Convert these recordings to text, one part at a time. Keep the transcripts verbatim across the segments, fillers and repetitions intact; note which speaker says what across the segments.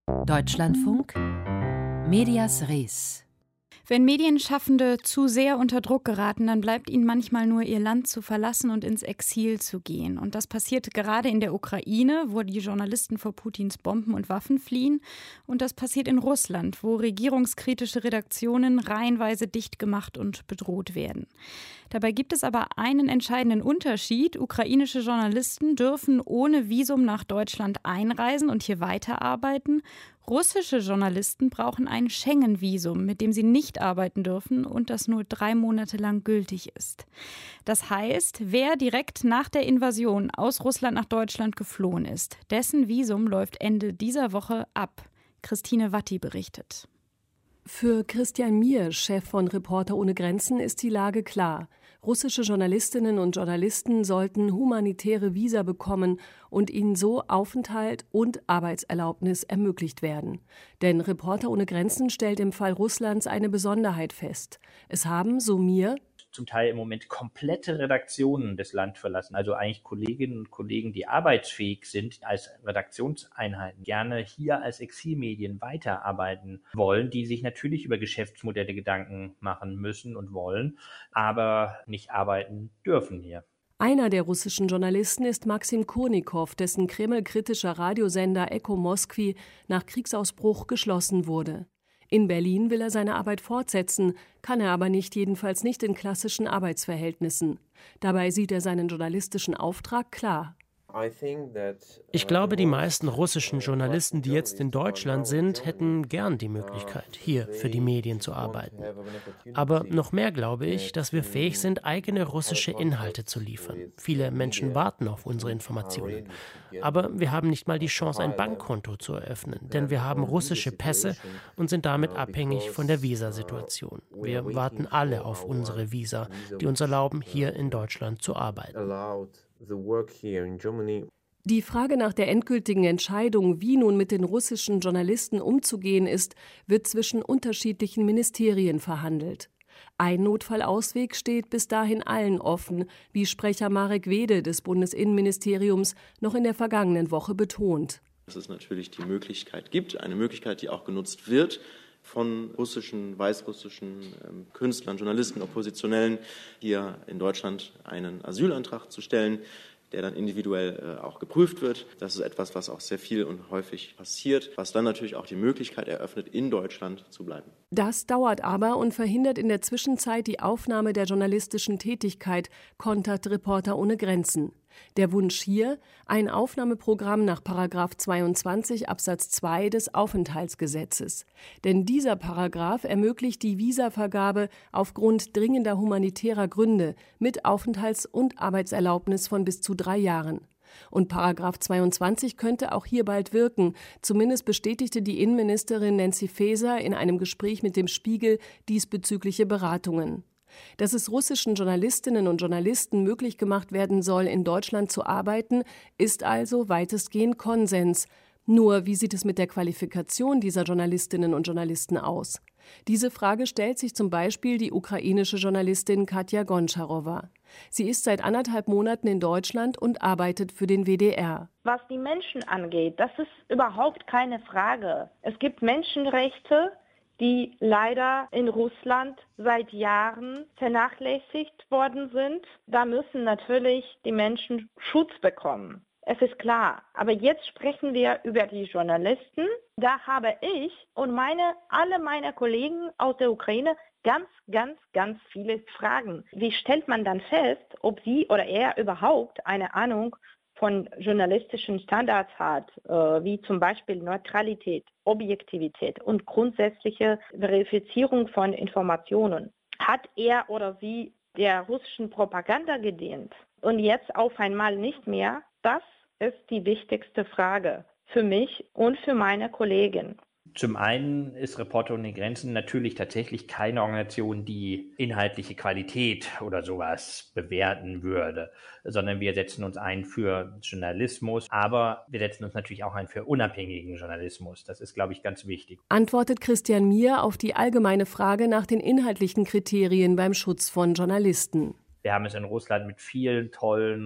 Speaker 1: Deutschlandfunk Medias Res.
Speaker 2: Wenn Medienschaffende zu sehr unter Druck geraten, dann bleibt ihnen manchmal nur ihr Land zu verlassen und ins Exil zu gehen. Und das passiert gerade in der Ukraine, wo die Journalisten vor Putins Bomben und Waffen fliehen. Und das passiert in Russland, wo regierungskritische Redaktionen reihenweise dicht gemacht und bedroht werden. Dabei gibt es aber einen entscheidenden Unterschied. Ukrainische Journalisten dürfen ohne Visum nach Deutschland einreisen und hier weiterarbeiten. Russische Journalisten brauchen ein Schengen-Visum, mit dem sie nicht arbeiten dürfen und das nur drei Monate lang gültig ist. Das heißt, wer direkt nach der Invasion aus Russland nach Deutschland geflohen ist, dessen Visum läuft Ende dieser Woche ab. Christine Watti berichtet.
Speaker 3: Für Christian Mier, Chef von Reporter ohne Grenzen, ist die Lage klar. Russische Journalistinnen und Journalisten sollten humanitäre Visa bekommen und ihnen so Aufenthalt und Arbeitserlaubnis ermöglicht werden. Denn Reporter ohne Grenzen stellt im Fall Russlands eine Besonderheit fest. Es haben, so Mier,
Speaker 4: zum Teil im Moment komplette Redaktionen des Land verlassen, also eigentlich Kolleginnen und Kollegen, die arbeitsfähig sind als Redaktionseinheiten, gerne hier als Exilmedien weiterarbeiten wollen, die sich natürlich über Geschäftsmodelle Gedanken machen müssen und wollen, aber nicht arbeiten dürfen hier.
Speaker 3: Einer der russischen Journalisten ist Maxim Kurnikow, dessen Kreml-kritischer Radiosender Echo Moskwi nach Kriegsausbruch geschlossen wurde. In Berlin will er seine Arbeit fortsetzen, kann er aber nicht, jedenfalls nicht in klassischen Arbeitsverhältnissen. Dabei sieht er seinen journalistischen Auftrag klar.
Speaker 5: Ich glaube, die meisten russischen Journalisten, die jetzt in Deutschland sind, hätten gern die Möglichkeit, hier für die Medien zu arbeiten. Aber noch mehr glaube ich, dass wir fähig sind, eigene russische Inhalte zu liefern. Viele Menschen warten auf unsere Informationen. Aber wir haben nicht mal die Chance, ein Bankkonto zu eröffnen, denn wir haben russische Pässe und sind damit abhängig von der Visasituation. Wir warten alle auf unsere Visa, die uns erlauben, hier in Deutschland zu arbeiten.
Speaker 3: Die Frage nach der endgültigen Entscheidung, wie nun mit den russischen Journalisten umzugehen ist, wird zwischen unterschiedlichen Ministerien verhandelt. Ein Notfallausweg steht bis dahin allen offen, wie Sprecher Marek Wede des Bundesinnenministeriums noch in der vergangenen Woche betont.
Speaker 6: Dass es natürlich die Möglichkeit gibt, eine Möglichkeit, die auch genutzt wird, von russischen, weißrussischen ähm, Künstlern, Journalisten, Oppositionellen hier in Deutschland einen Asylantrag zu stellen, der dann individuell äh, auch geprüft wird. Das ist etwas, was auch sehr viel und häufig passiert, was dann natürlich auch die Möglichkeit eröffnet, in Deutschland zu bleiben.
Speaker 3: Das dauert aber und verhindert in der Zwischenzeit die Aufnahme der journalistischen Tätigkeit, kontert Reporter ohne Grenzen. Der Wunsch hier, ein Aufnahmeprogramm nach Paragraph zweiundzwanzig Absatz zwei des Aufenthaltsgesetzes. Denn dieser Paragraph ermöglicht die Visavergabe aufgrund dringender humanitärer Gründe mit Aufenthalts- und Arbeitserlaubnis von bis zu drei Jahren. Und Paragraph zweiundzwanzig könnte auch hier bald wirken. Zumindest bestätigte die Innenministerin Nancy Faeser in einem Gespräch mit dem Spiegel diesbezügliche Beratungen. Dass es russischen Journalistinnen und Journalisten möglich gemacht werden soll, in Deutschland zu arbeiten, ist also weitestgehend Konsens. Nur, wie sieht es mit der Qualifikation dieser Journalistinnen und Journalisten aus? Diese Frage stellt sich zum Beispiel die ukrainische Journalistin Katja Goncharowa. Sie ist seit anderthalb Monaten in Deutschland und arbeitet für den W D R.
Speaker 7: Was die Menschen angeht, das ist überhaupt keine Frage. Es gibt Menschenrechte, die leider in Russland seit Jahren vernachlässigt worden sind. Da müssen natürlich die Menschen Schutz bekommen. Es ist klar. Aber jetzt sprechen wir über die Journalisten. Da habe ich und meine, alle meine Kollegen aus der Ukraine ganz, ganz, ganz viele Fragen. Wie stellt man dann fest, ob sie oder er überhaupt eine Ahnung von journalistischen Standards hat, äh, wie zum Beispiel Neutralität, Objektivität und grundsätzliche Verifizierung von Informationen? Hat er oder sie der russischen Propaganda gedient und jetzt auf einmal nicht mehr? Das ist die wichtigste Frage für mich und für meine Kollegen.
Speaker 4: Zum einen ist Reporter ohne Grenzen natürlich tatsächlich keine Organisation, die inhaltliche Qualität oder sowas bewerten würde, sondern wir setzen uns ein für Journalismus, aber wir setzen uns natürlich auch ein für unabhängigen Journalismus. Das ist, glaube ich, ganz wichtig.
Speaker 3: Antwortet Christian Mier auf die allgemeine Frage nach den inhaltlichen Kriterien beim Schutz von Journalisten.
Speaker 4: Wir haben es in Russland mit vielen tollen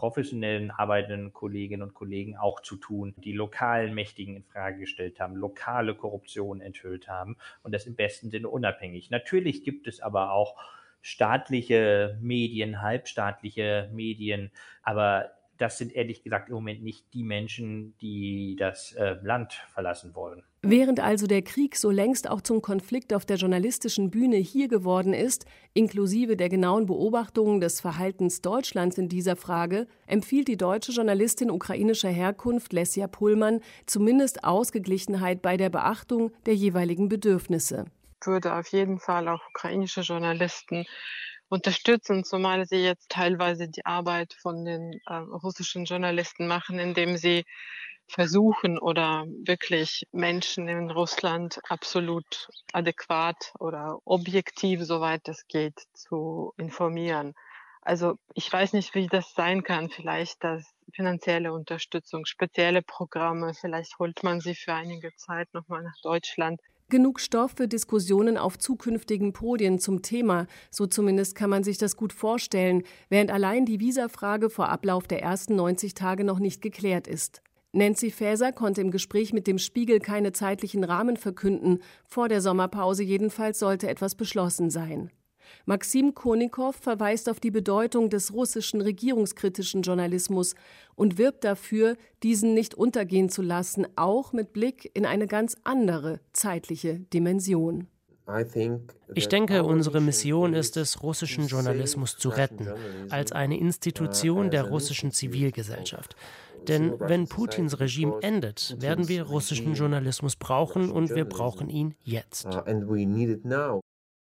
Speaker 4: professionellen arbeitenden Kolleginnen und Kollegen auch zu tun, die lokalen Mächtigen in Frage gestellt haben, lokale Korruption enthüllt haben und das im besten Sinne unabhängig. Natürlich gibt es aber auch staatliche Medien, halbstaatliche Medien, aber das sind ehrlich gesagt im Moment nicht die Menschen, die das äh, Land verlassen wollen.
Speaker 3: Während also der Krieg so längst auch zum Konflikt auf der journalistischen Bühne hier geworden ist, inklusive der genauen Beobachtungen des Verhaltens Deutschlands in dieser Frage, empfiehlt die deutsche Journalistin ukrainischer Herkunft Lesja Pullmann zumindest Ausgeglichenheit bei der Beachtung der jeweiligen Bedürfnisse.
Speaker 8: Ich würde auf jeden Fall auch ukrainische Journalisten unterstützen, zumal sie jetzt teilweise die Arbeit von den äh, russischen Journalisten machen, indem sie versuchen oder wirklich Menschen in Russland absolut adäquat oder objektiv, soweit es geht, zu informieren. Also ich weiß nicht, wie das sein kann. Vielleicht das finanzielle Unterstützung, spezielle Programme, vielleicht holt man sie für einige Zeit nochmal nach Deutschland.
Speaker 3: Genug Stoff für Diskussionen auf zukünftigen Podien zum Thema, so zumindest kann man sich das gut vorstellen, während allein die Visafrage vor Ablauf der ersten neunzig Tage noch nicht geklärt ist. Nancy Faeser konnte im Gespräch mit dem Spiegel keine zeitlichen Rahmen verkünden, vor der Sommerpause jedenfalls sollte etwas beschlossen sein. Maxim Kornikow verweist auf die Bedeutung des russischen regierungskritischen Journalismus und wirbt dafür, diesen nicht untergehen zu lassen, auch mit Blick in eine ganz andere zeitliche Dimension.
Speaker 5: Ich denke, unsere Mission ist es, russischen Journalismus zu retten, als eine Institution der russischen Zivilgesellschaft. Denn wenn Putins Regime endet, werden wir russischen Journalismus brauchen und wir brauchen ihn jetzt.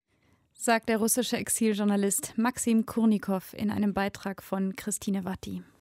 Speaker 2: Sagt der russische Exiljournalist Maxim Kornikow in einem Beitrag von Christine Watti.